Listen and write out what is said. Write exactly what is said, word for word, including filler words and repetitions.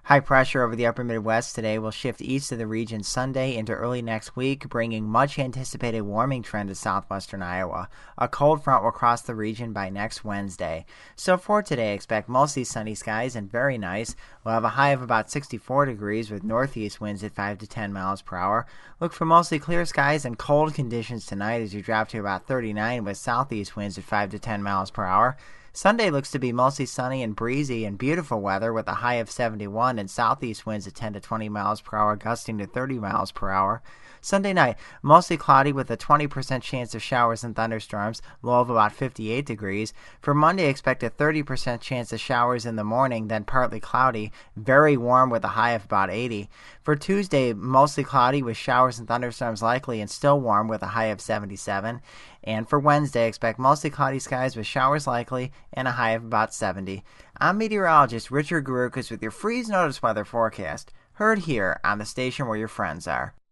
High pressure over the upper Midwest today will shift east of the region Sunday into early next week, bringing much anticipated warming trend to southwestern Iowa. A cold front will cross the region by next Wednesday. So for today, expect mostly sunny skies and very nice. We'll have a high of about sixty-four degrees with northeast winds at five to ten miles per hour. Look for mostly clear skies and cold conditions tonight as you drop to about thirty-nine with southeast winds at five to ten miles per hour. Sunday looks to be mostly sunny and breezy and beautiful weather with a high of seventy-one and southeast winds at ten to twenty miles per hour, gusting to thirty miles per hour. Sunday night, mostly cloudy with a twenty percent chance of showers and thunderstorms, low of about fifty-eight degrees. For Monday, expect a thirty percent chance of showers in the morning, then partly cloudy, very warm with a high of about eighty. For Tuesday, mostly cloudy with showers and thunderstorms likely and still warm with a high of seventy-seven. And for Wednesday, expect mostly cloudy skies with showers likely and a high of about seventy. I'm meteorologist Richard Garukas with your freeze notice weather forecast, heard here on the station where your friends are.